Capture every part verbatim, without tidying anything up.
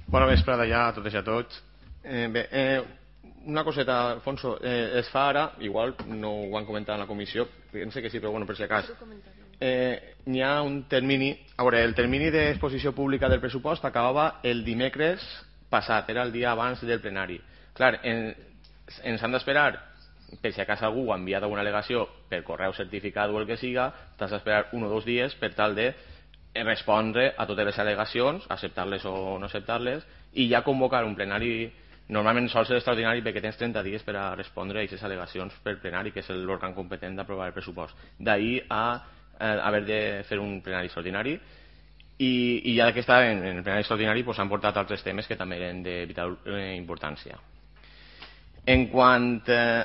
Bona vesprada ja a totes i a tots. Eh, bé, eh, una coseta, Alfonso, eh, es fa ara, igual no ho han comentat en la comissió, pense que sí, però bueno, per si acas. Eh, n'hi ha un termini, a veure, el termini d'exposició pública del pressupost acabava el dimecres passat, era el dia abans del plenari. Clar, en, ens han d'esperar, per si acas algú ha enviat alguna al·legació per correu certificat o el que siga, t'has d'esperar un o dos dies per tal de respondre a totes les al·legacions, acceptar-les o no acceptar-les, i ja convocar un plenari, normalment sol ser extraordinari perquè tens trenta dies per a respondre a aquestes al·legacions per plenari, que és l'òrgan competent d'aprovar el pressupost. D'ahir a eh, haver de fer un plenari extraordinari, i, i ja que està en, en el plenari extraordinari pues, han portat altres temes que també eren de vital eh, importància. En quant eh,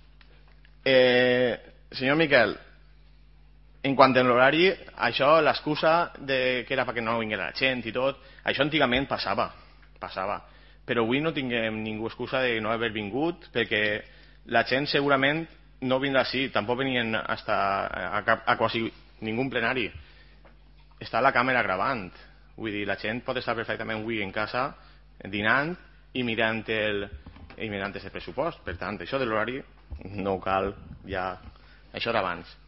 eh, senyor Miquel, en quant a l'horari, això, l'excusa que era perquè no vingués la gent i tot, això antigament passava, passava. Però avui no tinguem ningú excusa de no haver vingut, perquè la gent segurament no vindrà així, tampoc venien hasta a, cap, a quasi ningú plenari. Està la càmera gravant, vull dir, la gent pot estar perfectament avui en casa, dinant i mirant el, i mirant el pressupost. Per tant, això de l'horari no cal ja, això era abans.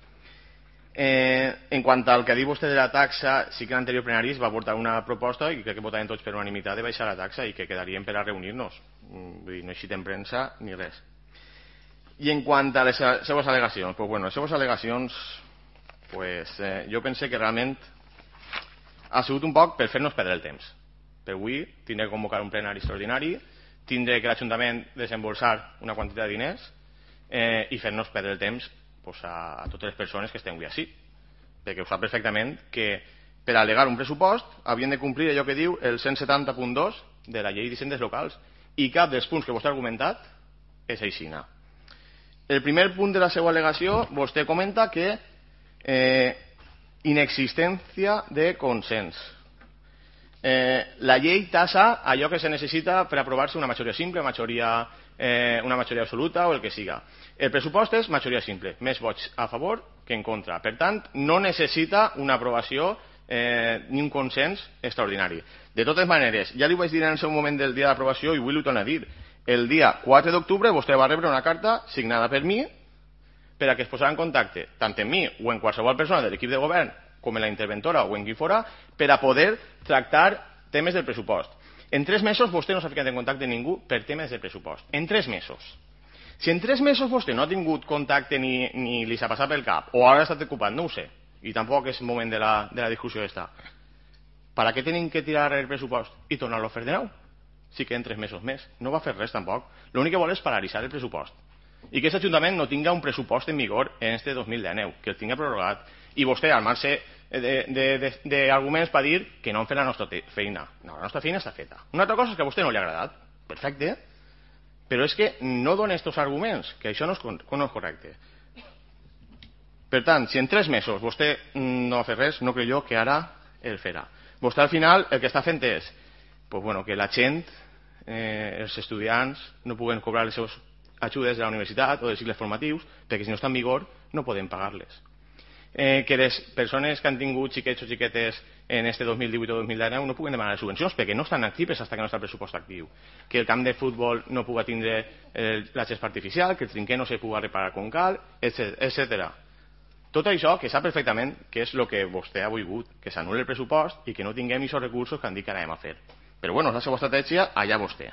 Eh, en quant al que diu vostè de la taxa, sí que l'anterior plenari es va portar una proposta i crec que votarem tots per unanimitat de baixar la taxa i que quedaríem per a reunir-nos. Vull dir, no així en premsa ni res. I en quant a les seues al·legacions, pues bueno, les seues al·legacions, pues, eh, jo pense que realment ha sigut un poc per fer-nos perdre el temps. Per avui tindré que convocar un plenari extraordinari, tindré que l'Ajuntament desembolsar una quantitat de diners eh, i fer-nos perdre el temps pues, a, a totes les persones que estem avui així, perquè ho sap perfectament que per al·legar un pressupost havien de complir allò que diu el cent setanta punt dos de la llei d'hisendes locals i cap dels punts que vostè ha argumentat és aixina. El primer punt de la seva al·legació vostè comenta que eh, inexistència de consens. Eh, la llei tassa allò que se necessita per aprovar-se una majoria simple, majoria Eh, una majoria absoluta o el que siga. El pressupost és majoria simple, més vots a favor que en contra. Per tant, no necessita una aprovació eh, ni un consens extraordinari. De totes maneres, ja li ho vaig dir en el seu moment del dia d'aprovació i vull ho tornar a dir. El dia quatre d'octubre vostè va rebre una carta signada per mi per a que es posarà en contacte tant en mi o en qualsevol persona de l'equip de govern com en la interventora o en qui fora per a poder tractar temes del pressupost. En tres mesos vostè no s'ha ficat en contacte amb ningú per temes de pressupost. En tres mesos. Si en tres mesos vostè no ha tingut contacte ni, ni li s'ha passat pel cap, o ara ha estat ocupat, no ho sé, i tampoc és el moment de la, de la discussió d'esta, per a què tenim que tirar el pressupost i tornar-lo a fer de nou? Sí que en tres mesos més. No va fer res tampoc. L'únic que vol és paralitzar el pressupost. I que aquest Ajuntament no tinga un pressupost en vigor en este dos mil dinou, que el tinga prorrogat. I vostè, armar-se d'arguments per dir que no han fet la nostra feina. No, la nostra feina està feta. Una altra cosa és que a vostè no li ha agradat. Perfecte. Però és que no dona aquests arguments, que això no és, no és correcte. Per tant, si en tres mesos vostè no ha fet res, no crec jo que ara el farà. Vostè al final el que està fent és pues, bueno, que la gent, eh, els estudiants, no puguen cobrar les seves ajudes de la universitat o dels cicles formatius, perquè si no està en vigor no poden pagar-les. Eh, que les persones que han tingut xiquets o xiquetes en este dos mil divuit o dos mil dinou no puguen demanar subvencions perquè no estan actives fins que no està el pressupost actiu, que el camp de futbol no puga tindre eh, la gespa artificial, que el trinquer no se puga reparar com cal, etcètera. Tot això que sap perfectament que és el que vostè ha volgut, que s'anul·li el pressupost i que no tinguem aquests recursos que han dit que anem a fer. Però bueno, és la seva estratègia, allà vostè.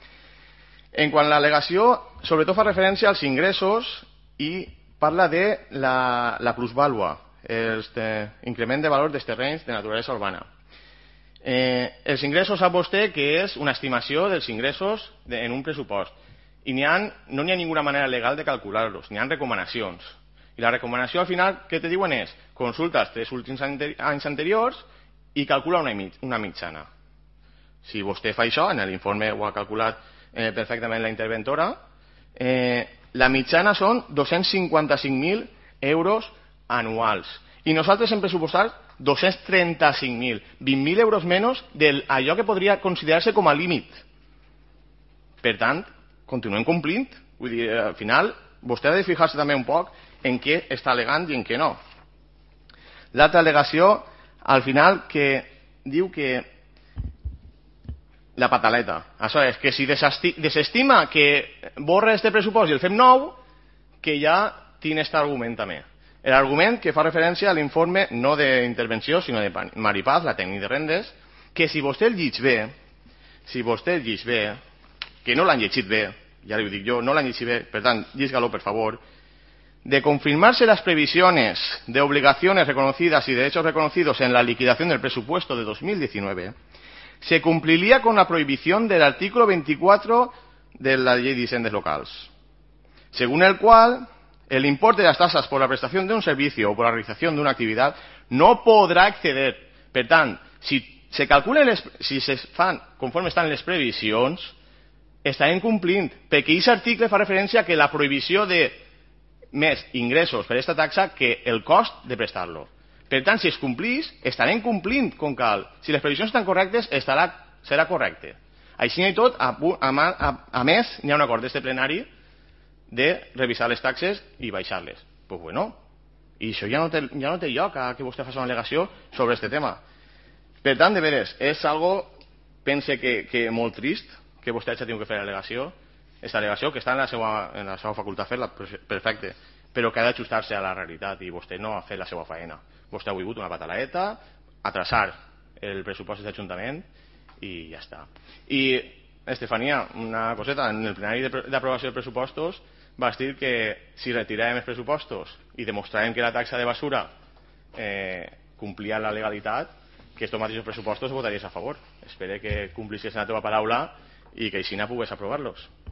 En quant a l'al·legació, sobretot fa referència als ingressos i parla de la, la plusvàlua, l'increment de valor dels terrenys de naturalesa urbana. Eh, els ingressos sap vostè que és una estimació dels ingressos de, en un pressupost. I n'hi ha, no n'hi ha ninguna manera legal de calcular-los, n'hi ha recomanacions. I la recomanació al final, què te diuen és? Consulta els tres últims anys anteriors i calcula una, una mitjana. Si vostè fa això, en l'informe ho ha calculat eh, perfectament la interventora, eh, la mitjana són dos-cents cinquanta-cinc mil euros anuals. I nosaltres hem pressupostat dos-cents trenta-cinc mil, vint mil euros menys d'allò que podria considerar-se com a límit. Per tant, continuem complint. Vull dir, al final, vostè ha de fijar-se també un poc en què està al·legant i en què no. L'altra al·legació, al final, que diu que la pataleta. Això és que si desestima que borra este pressupost i el fem nou, que ja tiene este argument també. L'argument que fa referència a l'informe no d'intervenció, sinó de Maripaz, la tècnica de rendes, que si vostè el llig bé, si vostè el llig bé, que no l'han llegit bé, ya lo digo yo, no l'han llegit bé, per tant, llisga-lo, per favor, de confirmarse las previsiones de obligaciones reconocidas y derechos reconocidos en la liquidación del presupuesto de dos mil diecinueve, se cumpliría con la prohibición del artículo veinticuatro de la Ley de Hisendes Locals, según el cual el importe de las tasas por la prestación de un servicio o por la realización de una actividad no podrá exceder. Per tant, si se calculen les, si se fan conforme estan les previsions, estarem complint, perquè aquest article fa referència a que la prohibició de més ingressos per aquesta taxa que el cost de prestar-lo. Per tant, si es complís, estarem complint com cal. Si les previsions estan correctes, estarà, serà correcte. Així i tot, a, a, a, a més, hi ha un acord d'este plenari de revisar les taxes i baixar-les. Doncs pues bueno, i això ja no, té, ja no té lloc a que vostè faci una al·legació sobre aquest tema. Per tant, de veres, és algo, pense que, que molt trist, que vostè hagi tingut que fer l'al·legació, aquesta al·legació que està en la seva, en la seva facultat fer-la, perfecte, però que ha d'ajustar-se a la realitat i vostè no ha fet la seva faena. Vostè ha volgut una patalaeta, atrasar el pressupost d'Ajuntament i ja està. I, Estefania, una coseta, en el plenari d'aprovació de pressupostos vas dir que si retiràvem els pressupostos i demostràvem que la taxa de basura eh, complia la legalitat, que estos mateixos pressupostos votaries a favor. Espero que complissis la teva paraula i que així no pogués aprovar-los.